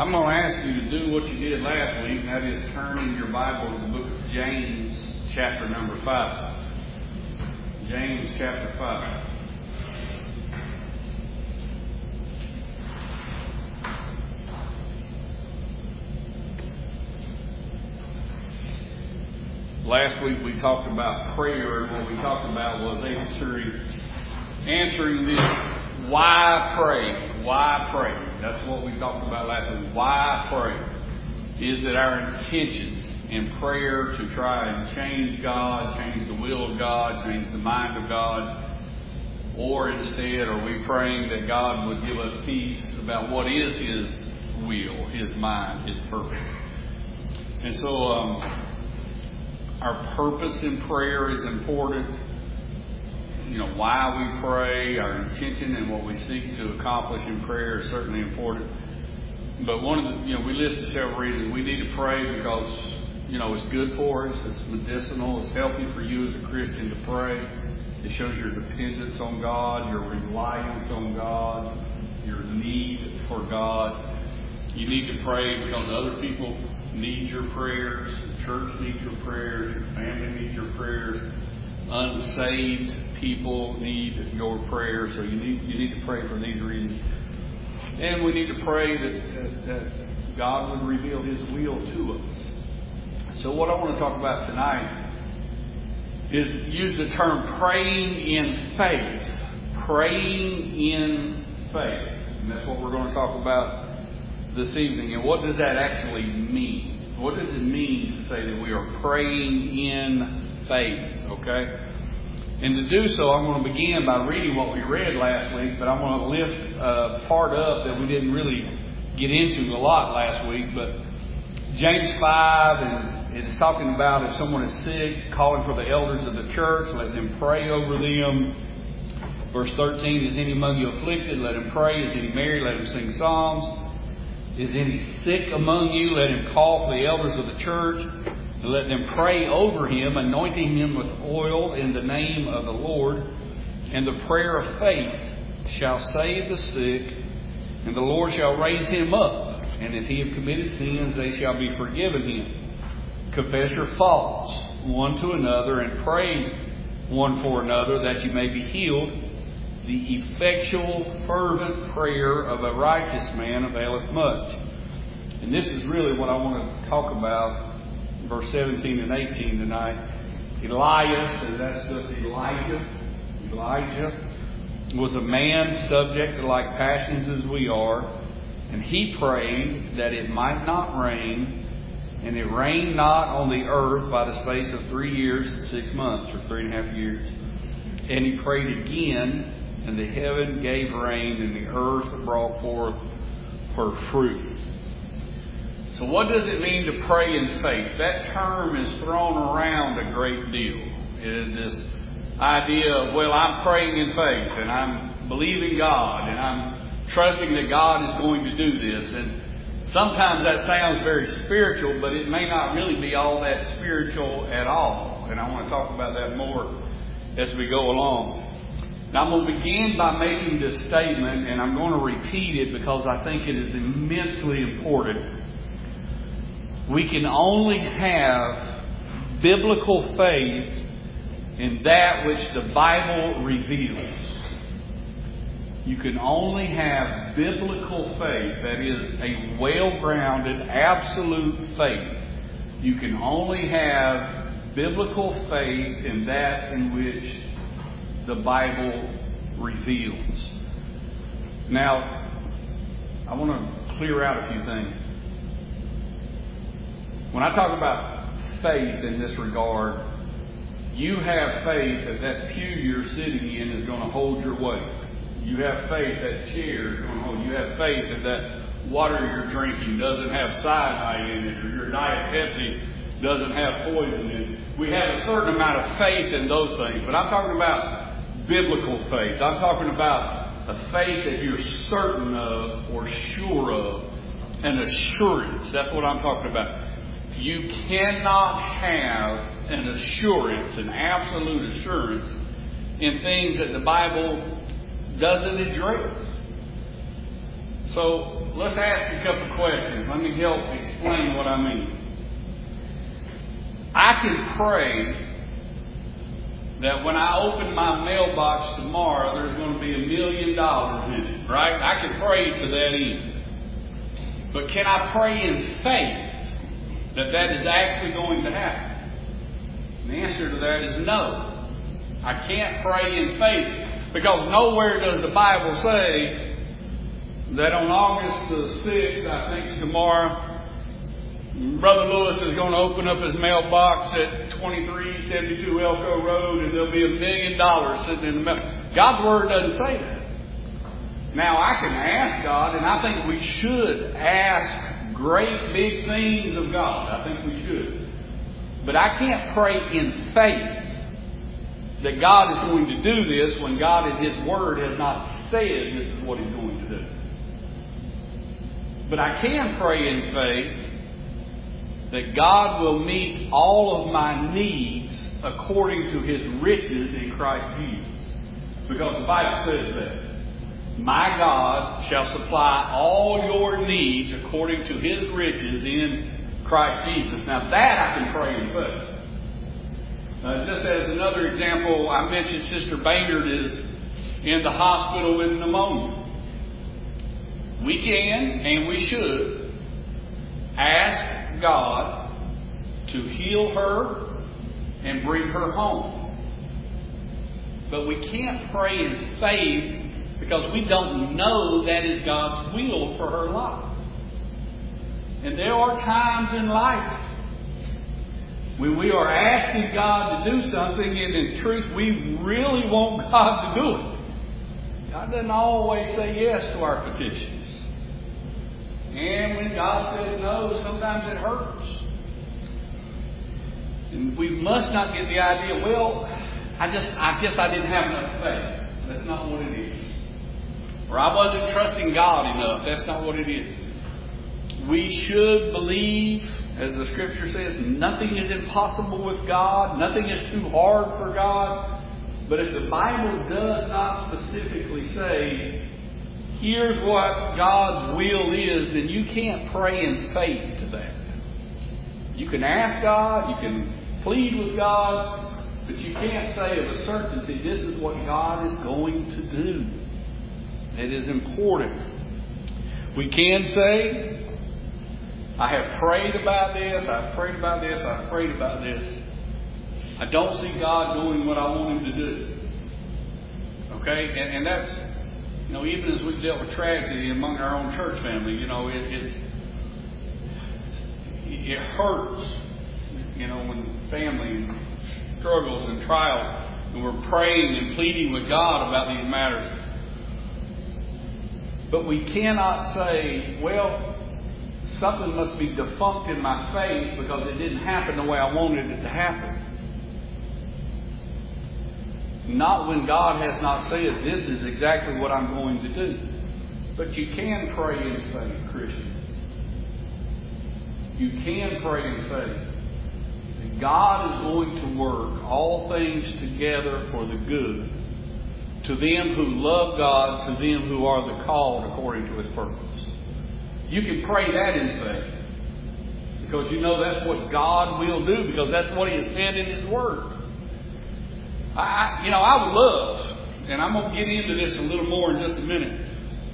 I'm going to ask you to do what you did last week, and that is turn in your Bible to the book of James, chapter number 5. James, chapter 5. Last week we talked about prayer, and what we talked about was answering this why pray. Why pray? That's what we talked about last week. Why pray? Is that our intention in prayer to try and change God, change the will of God, change the mind of God? Or instead, are we praying that God would give us peace about what is His will, His mind, His purpose? And so, our purpose in prayer is important. Why we pray, our intention and what we seek to accomplish in prayer is certainly important. But one of the, we listed several reasons. We need to pray because, it's good for us, it's medicinal, it's healthy for you as a Christian to pray. It shows your dependence on God, your reliance on God, your need for God. You need to pray because other people need your prayers, the church needs your prayers, your family needs your prayers, unsaved people need your prayers. So you need to pray for these reasons. And we need to pray that God would reveal His will to us. So what I want to talk about tonight is use the term praying in faith. Praying in faith. And that's what we're going to talk about this evening. And what does that actually mean? What does it mean to say that we are praying in faith? Okay? And to do so, I'm going to begin by reading what we read last week, but I'm going to lift part up that we didn't really get into a lot last week. But James 5, and it's talking about if someone is sick, calling for the elders of the church, let them pray over them. Verse 13, is any among you afflicted? Let him pray. Is any married? Let him sing psalms. Is any sick among you? Let him call for the elders of the church. And let them pray over him, anointing him with oil in the name of the Lord. And the prayer of faith shall save the sick, and the Lord shall raise him up. And if he have committed sins, they shall be forgiven him. Confess your faults one to another, and pray one for another, that you may be healed. The effectual, fervent prayer of a righteous man availeth much. And this is really what I want to talk about, verse 17 and 18 tonight. Elias, and that's just Elijah. Elijah was a man subject to like passions as we are. And he prayed that it might not rain. And it rained not on the earth by the space of 3 years and 6 months, or 3.5 years. And he prayed again, and the heaven gave rain, and the earth brought forth her fruit. So what does it mean to pray in faith? That term is thrown around a great deal. It is this idea of, I'm praying in faith, and I'm believing God, and I'm trusting that God is going to do this. And sometimes that sounds very spiritual, but it may not really be all that spiritual at all. And I want to talk about that more as we go along. Now, I'm going to begin by making this statement, and I'm going to repeat it because I think it is immensely important. We can only have biblical faith in that which the Bible reveals. You can only have biblical faith, that is a well-grounded, absolute faith. You can only have biblical faith in that in which the Bible reveals. Now, I want to clear out a few things. When I talk about faith in this regard, you have faith that that pew you're sitting in is going to hold your weight. You have faith that chair is going to hold. You have faith that that water you're drinking doesn't have cyanide in it, or your Diet Pepsi doesn't have poison in it. We have a certain amount of faith in those things, but I'm talking about biblical faith. I'm talking about a faith that you're certain of or sure of, an assurance. That's what I'm talking about. You cannot have an assurance, an absolute assurance, in things that the Bible doesn't address. So let's ask a couple questions. Let me help explain what I mean. I can pray that when I open my mailbox tomorrow, there's going to be $1 million in it, right? I can pray to that end. But can I pray in faith that that is actually going to happen? And the answer to that is no. I can't pray in faith because nowhere does the Bible say that on August the 6th, I think it's tomorrow, Brother Lewis is going to open up his mailbox at 2372 Elko Road and there'll be $1 million sitting in the mail. God's Word doesn't say that. Now, I can ask God, and I think we should ask great big things of God. I think we should. But I can't pray in faith that God is going to do this when God in His Word has not said this is what He's going to do. But I can pray in faith that God will meet all of my needs according to His riches in Christ Jesus. Because the Bible says that. My God shall supply all your needs according to His riches in Christ Jesus. Now that I can pray in faith. Just as another example, I mentioned Sister Baynard is in the hospital with pneumonia. We can and we should ask God to heal her and bring her home. But we can't pray in faith because we don't know that is God's will for her life. And there are times in life when we are asking God to do something and in truth we really want God to do it. God doesn't always say yes to our petitions. And when God says no, sometimes it hurts. And we must not get the idea, well, I guess I didn't have enough faith. That's not what it is. Or I wasn't trusting God enough. That's not what it is. We should believe, as the Scripture says, nothing is impossible with God. Nothing is too hard for God. But if the Bible does not specifically say, here's what God's will is, then you can't pray in faith to that. You can ask God, you can plead with God, but you can't say of a certainty, this is what God is going to do. It is important. We can say, I have prayed about this, I've prayed about this, I've prayed about this. I don't see God doing what I want Him to do. Okay? And that's, even as we've dealt with tragedy among our own church family, it hurts, when family struggles and trials, and we're praying and pleading with God about these matters. But we cannot say, well, something must be defunct in my faith because it didn't happen the way I wanted it to happen. Not when God has not said, this is exactly what I'm going to do. But you can pray in faith, Christian. You can pray in faith that God is going to work all things together for the good to them who love God, to them who are the called according to His purpose. You can pray that in faith because you know that's what God will do because that's what He has said in His Word. I would love, and I'm going to get into this a little more in just a minute.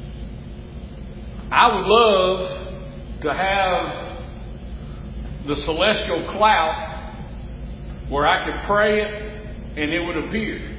I would love to have the celestial clout where I could pray it and it would appear.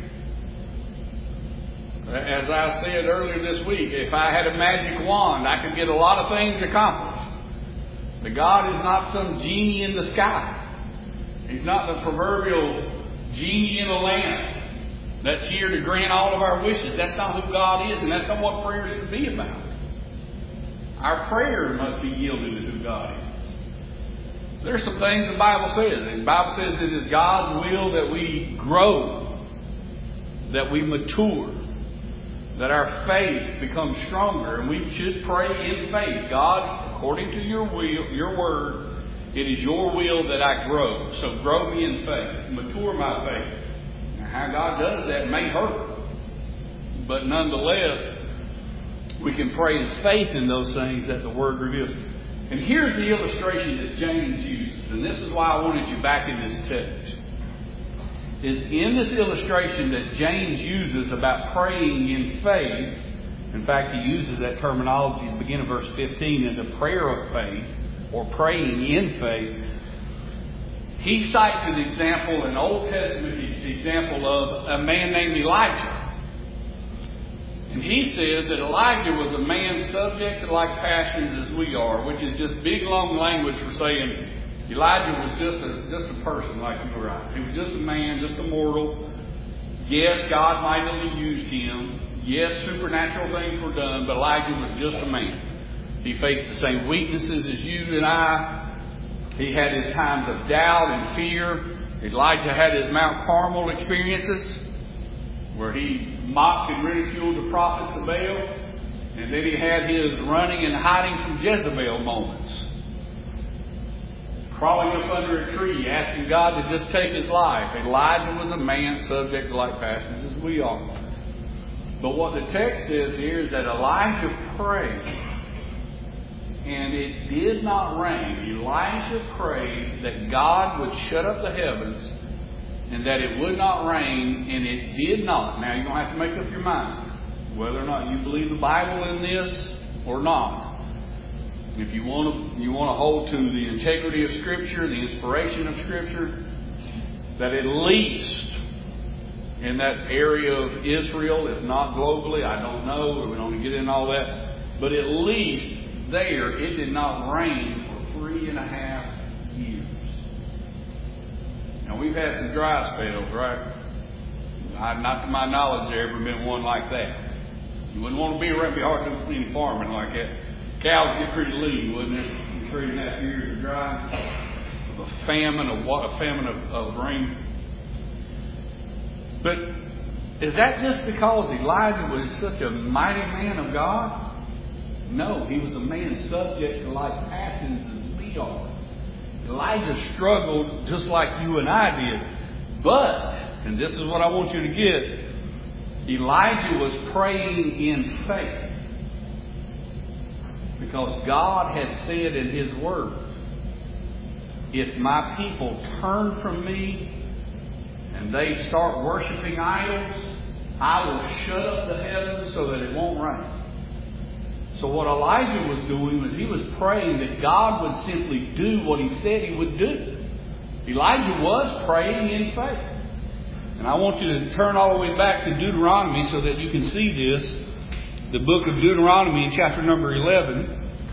As I said earlier this week, if I had a magic wand, I could get a lot of things accomplished. But God is not some genie in the sky. He's not the proverbial genie in a lamp that's here to grant all of our wishes. That's not who God is, and that's not what prayer should be about. Our prayer must be yielded to who God is. There's some things the Bible says. The Bible says it is God's will that we grow, that we mature, that our faith becomes stronger, and we should pray in faith. God, according to your will, your word, it is your will that I grow. So grow me in faith. Mature my faith. Now, how God does that may hurt. But nonetheless, We can pray in faith in those things that the Word reveals. And here's the illustration that James uses, and this is why I wanted you back in this text. Is in this illustration that James uses about praying in faith. In fact, he uses that terminology at the beginning of verse 15 in the prayer of faith, or praying in faith. He cites an example, an Old Testament example of a man named Elijah. And he says that Elijah was a man subject to like passions as we are, which is just big, long language for saying Elijah was just a person like you or I. He was just a man, just a mortal. Yes, God mightily used him. Yes, supernatural things were done, but Elijah was just a man. He faced the same weaknesses as you and I. He had his times of doubt and fear. Elijah had his Mount Carmel experiences where he mocked and ridiculed the prophets of Baal. And then he had his running and hiding from Jezebel moments. Crawling up under a tree, asking God to just take his life. Elijah was a man subject to like passions as we are. But what the text says here is that Elijah prayed, and it did not rain. Elijah prayed that God would shut up the heavens and that it would not rain, and it did not. Now, you're going to have to make up your mind whether or not you believe the Bible in this or not. If you want to hold to the integrity of Scripture, the inspiration of Scripture, that at least in that area of Israel, if not globally, I don't know, we don't get into all that, but at least there it did not rain for 3.5 years. Now we've had some dry spells, right? Not to my knowledge there ever been one like that. You wouldn't want to be around, be hard to do any farming like that. Cows get pretty lean, wouldn't it? 3.5 years of dry, a famine of rain. But is that just because Elijah was such a mighty man of God? No, he was a man subject to like passions as we are. Elijah struggled just like you and I did. But, and this is what I want you to get, Elijah was praying in faith. Because God had said in His Word, if my people turn from me and they start worshiping idols, I will shut up the heavens so that it won't rain. So what Elijah was doing was he was praying that God would simply do what He said He would do. Elijah was praying in faith. And I want you to turn all the way back to Deuteronomy so that you can see this. The book of Deuteronomy in chapter number 11.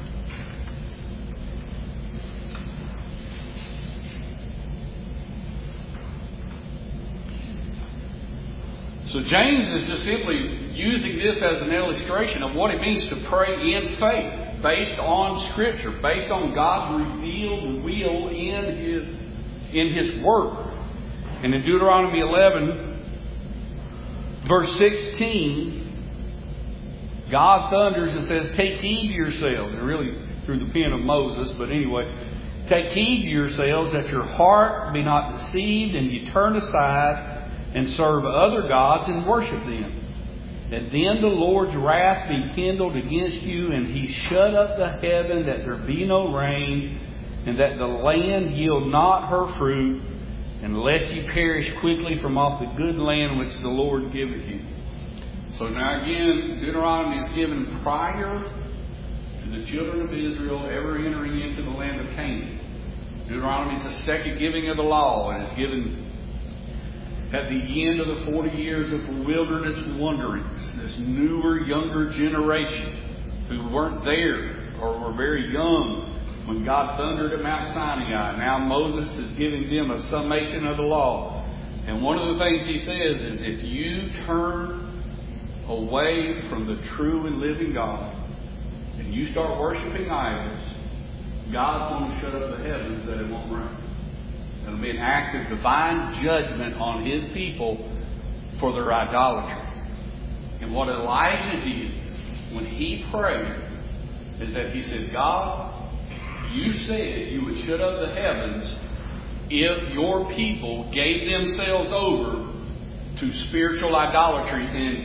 So James is just simply using this as an illustration of what it means to pray in faith, based on Scripture, based on God's revealed will in His Word. And in Deuteronomy 11, verse 16, God thunders and says, take heed to yourselves. And really through the pen of Moses, but anyway, take heed to yourselves that your heart be not deceived and you turn aside and serve other gods and worship them. That then the Lord's wrath be kindled against you, and He shut up the heaven that there be no rain, and that the land yield not her fruit, unless ye perish quickly from off the good land which the Lord giveth you. So now again, Deuteronomy is given prior to the children of Israel ever entering into the land of Canaan. Deuteronomy is the second giving of the law, and it's given at the end of the 40 years of wilderness wanderings. This newer, younger generation who weren't there or were very young when God thundered at Mount Sinai. Now Moses is giving them a summation of the law. And one of the things he says is, if you turn away from the true and living God and you start worshiping idols, God's going to shut up the heavens that it won't rain. It'll be an act of divine judgment on His people for their idolatry. And what Elijah did when he prayed is that he said, God, you said you would shut up the heavens if your people gave themselves over to spiritual idolatry.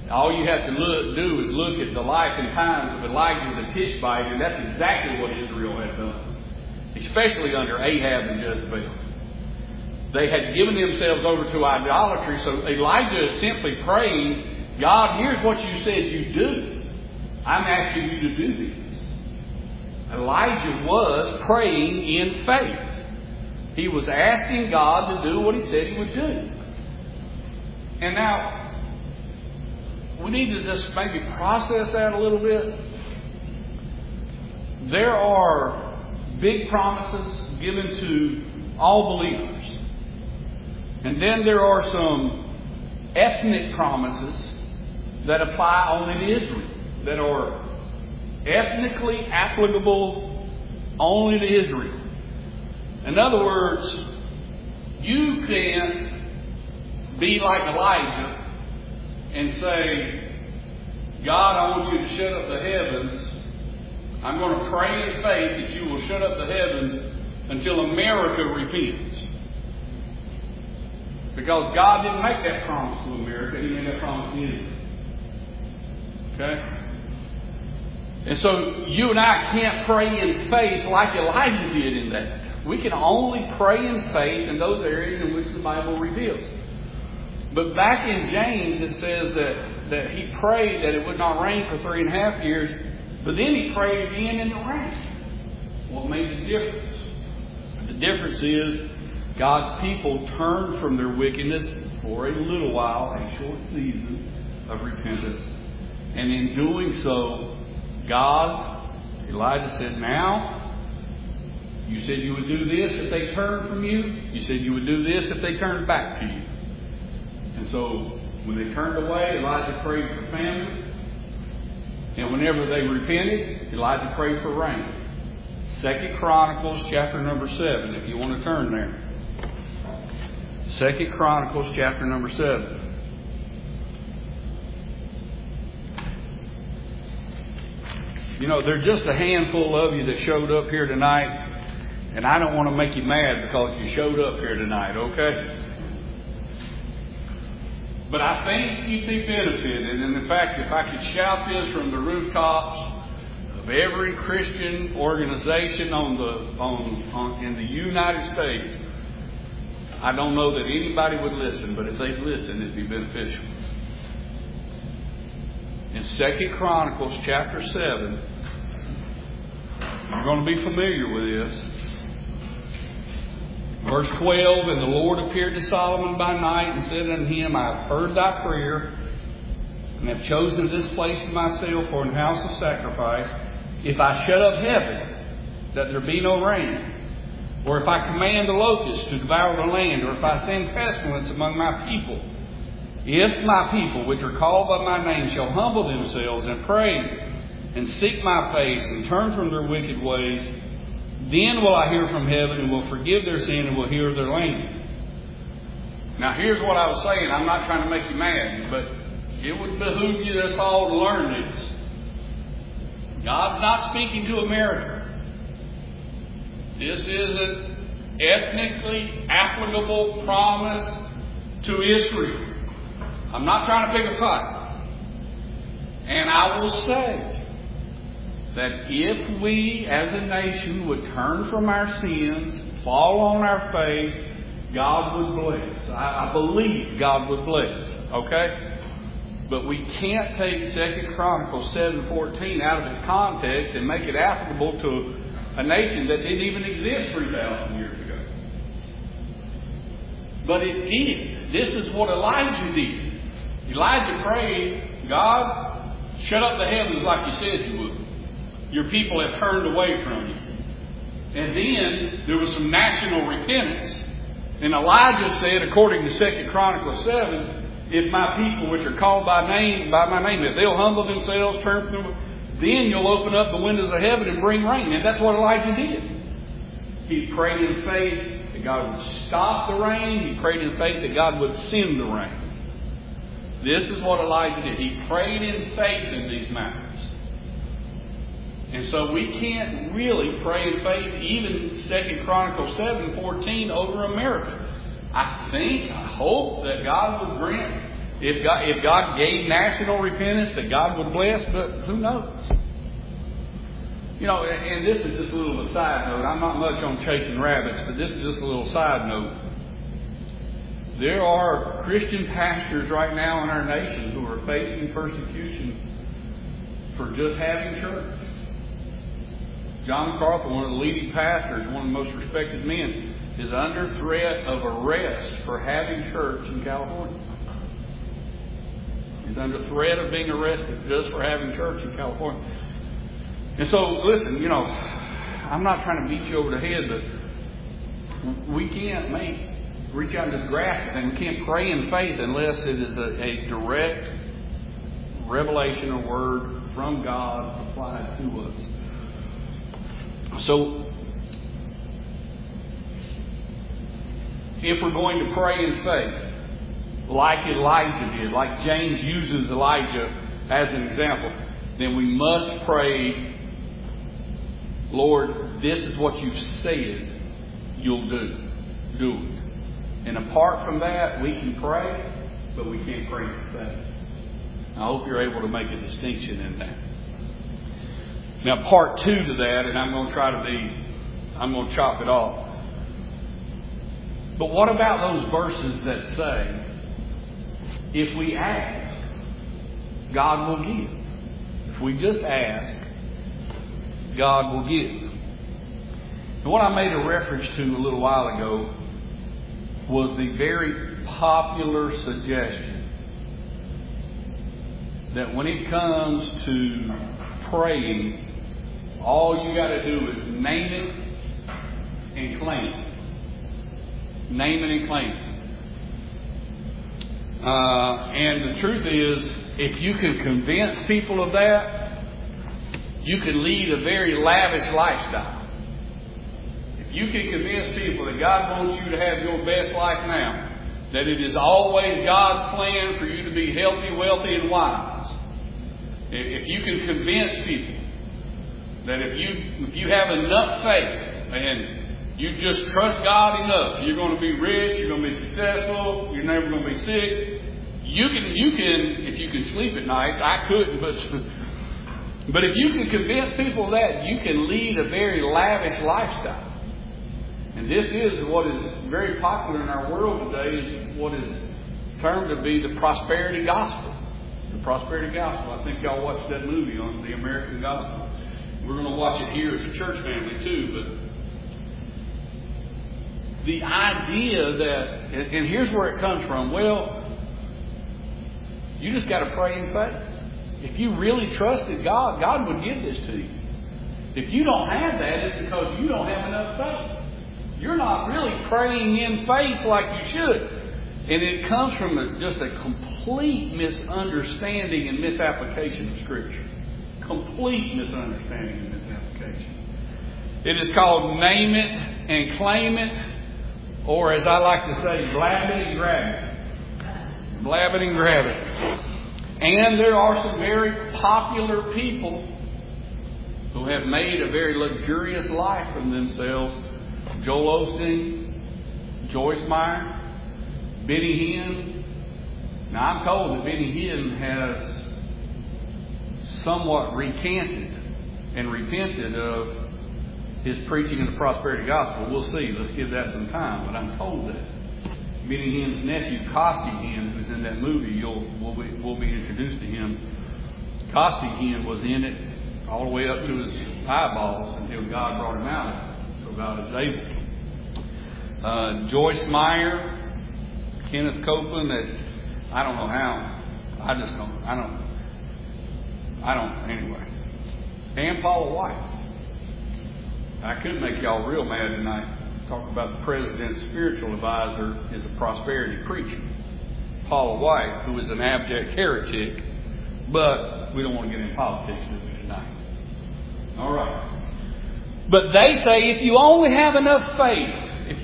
All you have to do is look at the life and times of Elijah the Tishbite, and that's exactly what Israel had done, especially under Ahab and Jezebel. They had given themselves over to idolatry, so Elijah is simply praying, God, here's what you said you do. I'm asking you to do this. Elijah was praying in faith. He was asking God to do what he said he would do. And now, we need to just maybe process that a little bit. There are big promises given to all believers. And then there are some ethnic promises that apply only to Israel, that are ethnically applicable only to Israel. In other words, you can't be like Elijah and say, God, I want you to shut up the heavens. I'm going to pray in faith that you will shut up the heavens until America repents. Because God didn't make that promise to America. He made that promise to Israel. Okay? And so you and I can't pray in faith like Elijah did in that. We can only pray in faith in those areas in which the Bible reveals. But back in James it says that he prayed that it would not rain for 3.5 years, but then he prayed again in the rain. What made the difference? The difference is God's people turned from their wickedness for a little while, a short season of repentance. And in doing so, Elijah said, now, you said you would do this if they turned from you. You said you would do this if they turned back to you. And so, when they turned away, Elijah prayed for famine. And whenever they repented, Elijah prayed for rain. 2 Chronicles chapter number 7, if you want to turn there. 2 Chronicles chapter number 7. You know, there's just a handful of you that showed up here tonight. And I don't want to make you mad because you showed up here tonight, okay? But I think you'd be benefited. And in fact, if I could shout this from the rooftops of every Christian organization in the United States, I don't know that anybody would listen, but if they'd listen, it'd be beneficial. In 2 Chronicles chapter 7, you're going to be familiar with this. Verse 12, and the Lord appeared to Solomon by night and said unto him, I have heard thy prayer, and have chosen this place for myself for an house of sacrifice. If I shut up heaven, that there be no rain, or if I command the locusts to devour the land, or if I send pestilence among my people, if my people, which are called by my name, shall humble themselves and pray and seek my face and turn from their wicked ways, then will I hear from heaven and will forgive their sin and will heal their land. Now here's what I was saying. I'm not trying to make you mad, but it would behoove you us all to learn this. God's not speaking to America. This is an ethnically applicable promise to Israel. I'm not trying to pick a fight. And I will say that if we as a nation would turn from our sins, fall on our face, God would bless. I believe God would bless. Okay? But we can't take 2 Chronicles 7:14 out of its context and make it applicable to a nation that didn't even exist 3,000 years ago. But it did. This is what Elijah did. Elijah prayed, God, shut up the heavens like you said you would. Your people have turned away from you. And then there was some national repentance. And Elijah said, according to 2 Chronicles 7, if my people, which are called by my name, if they'll humble themselves, turn from them, then you'll open up the windows of heaven and bring rain. And that's what Elijah did. He prayed in faith that God would stop the rain. He prayed in faith that God would send the rain. This is what Elijah did. He prayed in faith in these matters. And so we can't really pray in faith, even 2 Chronicles 7:14 over America. I hope that God would grant If God gave national repentance, that God would bless, but who knows? And this is just a little of a side note. I'm not much on chasing rabbits, but this is just a little side note. There are Christian pastors right now in our nation who are facing persecution for just having church. John MacArthur, one of the leading pastors, one of the most respected men, is under threat of arrest for having church in California. He's under threat of being arrested just for having church in California. And so, listen, I'm not trying to beat you over the head, but we can't reach out and just grasp it, and we can't pray in faith unless it is a direct revelation or word from God applied to us. So, if we're going to pray in faith, like Elijah did, like James uses Elijah as an example, then we must pray, Lord, this is what you've said you'll do. Do it. And apart from that, we can pray, but we can't pray in faith. I hope you're able to make a distinction in that. Now, part 2 to that, and I'm going to chop it off. But what about those verses that say, if we ask, God will give? If we just ask, God will give. And what I made a reference to a little while ago was the very popular suggestion that when it comes to praying, all you got to do is name it and claim it. Name it and claim it. And the truth is, if you can convince people of that, you can lead a very lavish lifestyle. If you can convince people that God wants you to have your best life now, that it is always God's plan for you to be healthy, wealthy, and wise. If you can convince people that if you have enough faith and you just trust God enough, you're going to be rich, you're going to be successful, you're never going to be sick. You can, if you can sleep at night. I couldn't, but if you can convince people that, you can lead a very lavish lifestyle. And this is what is very popular in our world today, is what is termed to be the prosperity gospel. The prosperity gospel. I think y'all watched that movie on the American Gospel. We're going to watch it here as a church family too, but the idea that, and here's where it comes from. Well, you just got to pray in faith. If you really trusted God, God would give this to you. If you don't have that, it's because you don't have enough faith. You're not really praying in faith like you should. And it comes from just a complete misunderstanding and misapplication of Scripture. Complete misunderstanding and misapplication. It is called name it and claim it, or as I like to say, blab it and grab it. Blab it and grab it. And there are some very popular people who have made a very luxurious life for themselves. Joel Osteen, Joyce Meyer, Benny Hinn. Now I'm told that Benny Hinn has somewhat recanted and repented of his preaching of the prosperity gospel. We'll see. Let's give that some time. But I'm told that Benny Hinn's nephew, Costi Hinn, who's in that movie, we'll be introduced to him. Costi Hinn was in it all the way up to his eyeballs until God brought him out. So God is able. Joyce Meyer, Kenneth Copeland, that I don't know how. I don't, anyway. And Paula White. I could make y'all real mad tonight. Talk about the president's spiritual advisor is a prosperity preacher. Paula White, who is an abject heretic, but we don't want to get in politics with me tonight. All right. But they say if you only have enough faith, if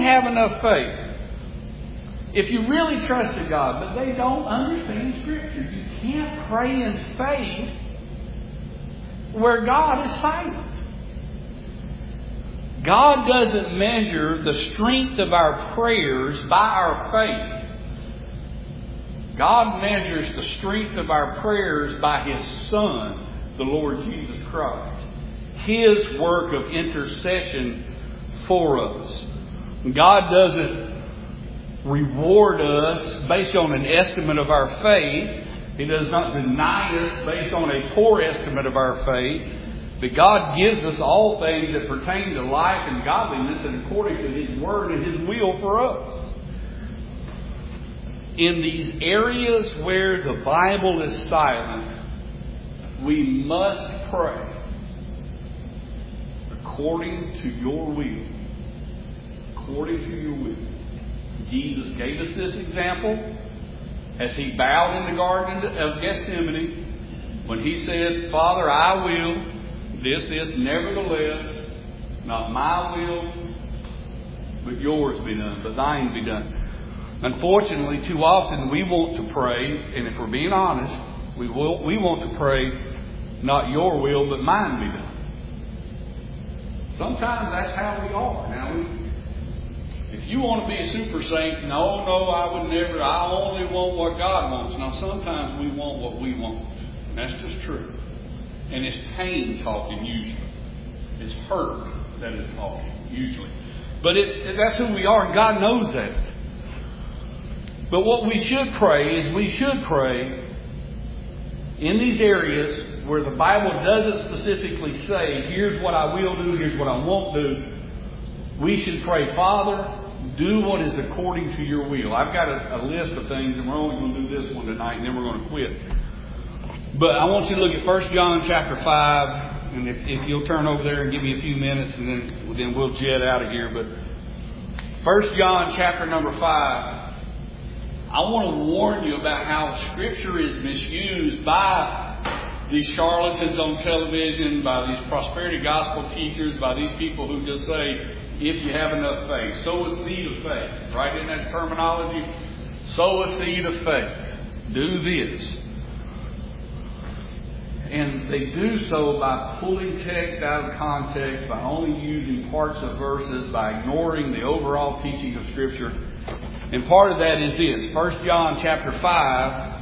you really trusted God, but they don't understand Scripture. You can't pray in faith where God is silent. God doesn't measure the strength of our prayers by our faith. God measures the strength of our prayers by His Son, the Lord Jesus Christ. His work of intercession for us. God doesn't reward us based on an estimate of our faith. He does not deny us based on a poor estimate of our faith. But God gives us all things that pertain to life and godliness and according to His Word and His will for us. In these areas where the Bible is silent, we must pray according to your will. According to your will. Jesus gave us this example as He bowed in the Garden of Gethsemane when He said, Father, I will this, nevertheless, not my will, but yours be done, but thine be done. Unfortunately, too often we want to pray, and if we're being honest, we want to pray, not your will, but mine be done. Sometimes that's how we are. Now, if you want to be a super saint, no, I would never. I only want what God wants. Now, sometimes we want what we want. And that's just true. And it's pain talking usually. It's hurt that is talking usually. But that's who we are, and God knows that. But what we should pray is we should pray in these areas where the Bible doesn't specifically say, here's what I will do, here's what I won't do. We should pray, Father, do what is according to your will. I've got a list of things, and we're only going to do this one tonight, and then we're going to quit. But I want you to look at 1 John chapter 5, and if you'll turn over there and give me a few minutes, and then we'll jet out of here. But 1 John chapter number 5, I want to warn you about how Scripture is misused by these charlatans on television, by these prosperity gospel teachers, by these people who just say, if you have enough faith, sow a seed of faith. Right in that terminology? Sow a seed of faith. Do this. And they do so by pulling text out of context, by only using parts of verses, by ignoring the overall teaching of Scripture. And part of that is this. 1 John chapter 5,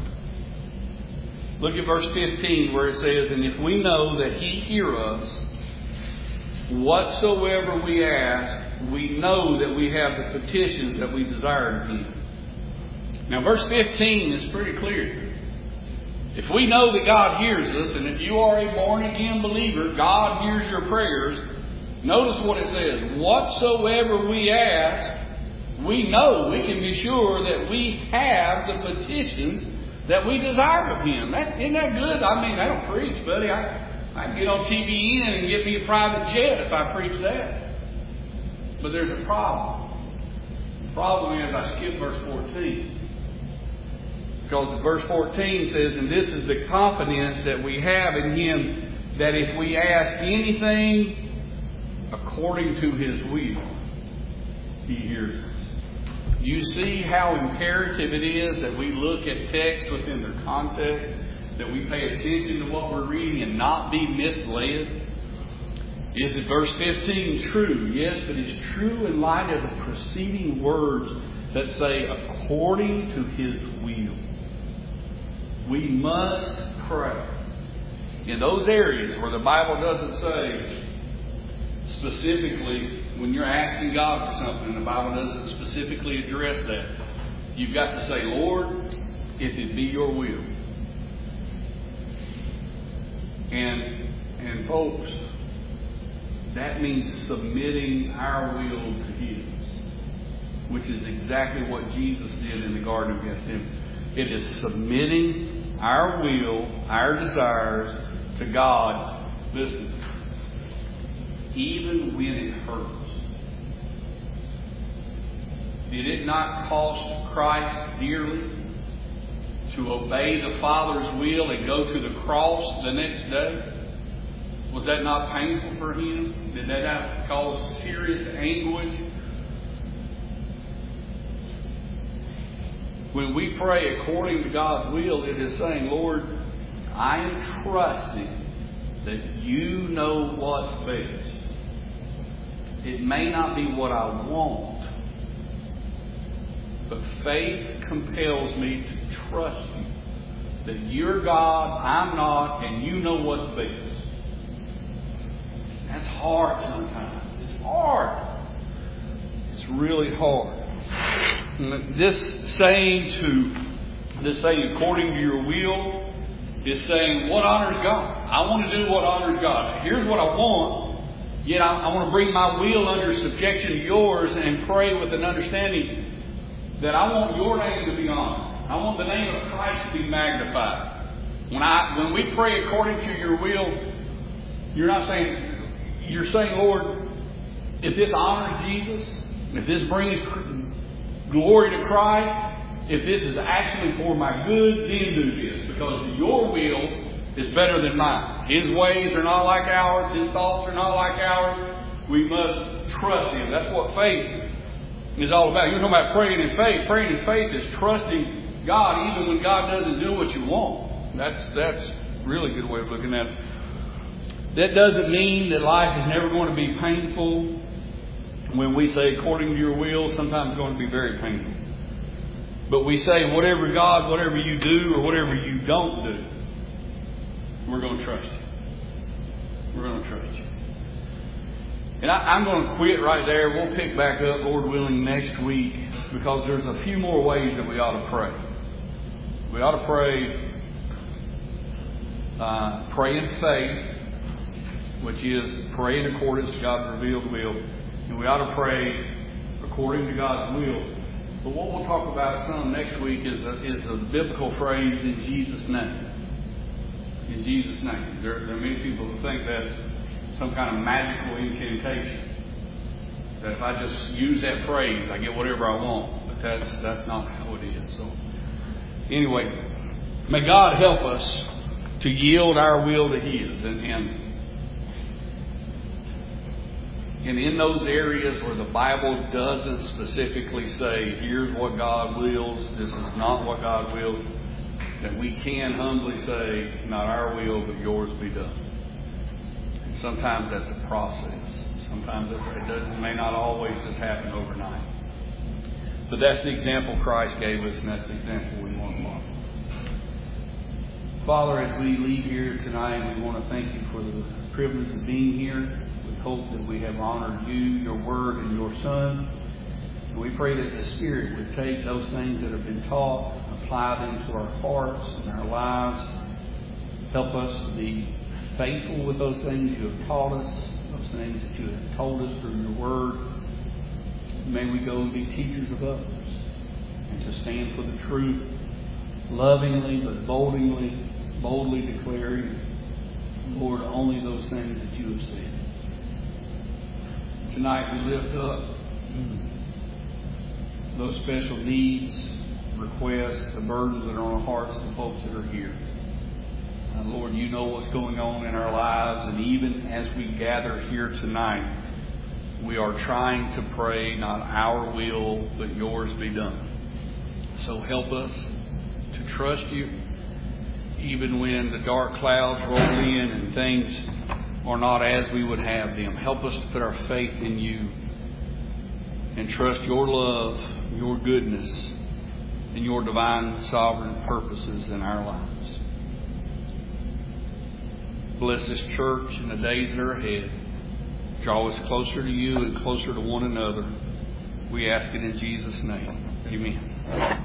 look at verse 15 where it says, and if we know that He hears us, whatsoever we ask, we know that we have the petitions that we desire of Him. Now verse 15 is pretty clear. If we know that God hears us, and if you are a born-again believer, God hears your prayers. Notice what it says. Whatsoever we ask, we know, we can be sure that we have the petitions that we desire of Him. Isn't that good? I mean, I don't preach, buddy. I can get on TBN and get me a private jet if I preach that. But there's a problem. The problem is I skipped verse 14. Because verse 14 says, and this is the confidence that we have in Him, that if we ask anything according to His will, He hears us. You see how imperative it is that we look at text within their context, that we pay attention to what we're reading and not be misled. Is it verse 15 true? Yes, but it's true in light of the preceding words that say, according to His will. We must pray. In those areas where the Bible doesn't say specifically, when you're asking God for something, and the Bible doesn't specifically address that, you've got to say, Lord, if it be your will. And folks, that means submitting our will to His, which is exactly what Jesus did in the Garden of Gethsemane. It is submitting our will, our desires to God. Listen, even when it hurts. Did it not cost Christ dearly to obey the Father's will and go to the cross the next day? Was that not painful for Him? Did that not cause serious anguish? When we pray according to God's will, it is saying, Lord, I am trusting that You know what's best. It may not be what I want, But faith compels me to trust you. That you're God, I'm not, and you know what's best. That's hard sometimes. It's hard. It's really hard. This saying, according to your will, is saying, what honors God? I want to do what honors God. Here's what I want, yet I want to bring my will under subjection to yours and pray with an understanding that I want your name to be honored. I want the name of Christ to be magnified. When we pray according to your will, you're saying, Lord, if this honors Jesus, if this brings glory to Christ, if this is actually for my good, then do this. Because your will is better than mine. His ways are not like ours. His thoughts are not like ours. We must trust Him. That's what faith is all about. You're talking about praying in faith. Praying in faith is trusting God even when God doesn't do what you want. That's really a good way of looking at it. That doesn't mean that life is never going to be painful. When we say according to your will, sometimes it's going to be very painful. But we say whatever God, whatever you do or whatever you don't do, we're going to trust you. We're going to trust you. And I'm going to quit right there. We'll pick back up, Lord willing, next week, because there's a few more ways that we ought to pray. We ought to pray in faith, which is pray in accordance to God's revealed will. And we ought to pray according to God's will. But what we'll talk about some next week is a biblical phrase, in Jesus' name. In Jesus' name. There are many people who think that's some kind of magical incantation. That if I just use that phrase, I get whatever I want. But that's not how it is. So anyway, may God help us to yield our will to His. And in those areas where the Bible doesn't specifically say, here's what God wills, this is not what God wills, that we can humbly say, not our will, but yours be done. And sometimes that's a process. Sometimes it may not always just happen overnight. But that's the example Christ gave us, and that's the example we want to follow. Father, as we leave here tonight, we want to thank you for the privilege of being here. We hope that we have honored you, your word, and your Son. And we pray that the Spirit would take those things that have been taught, apply them to our hearts and our lives. Help us to be faithful with those things you have taught us, those things that you have told us through your word. May we go and be teachers of others and to stand for the truth, lovingly but boldly declaring, Lord, only those things that you have said. Tonight we lift up those special needs, requests, the burdens that are on the hearts of the folks that are here. Lord, you know what's going on in our lives, and even as we gather here tonight, we are trying to pray, not our will, but yours be done. So help us to trust you, even when the dark clouds roll in and things are not as we would have them. Help us to put our faith in you and trust your love, your goodness, and your divine sovereign purposes in our lives. Bless this church in the days that are ahead. Draw us closer to you and closer to one another. We ask it in Jesus' name. Amen.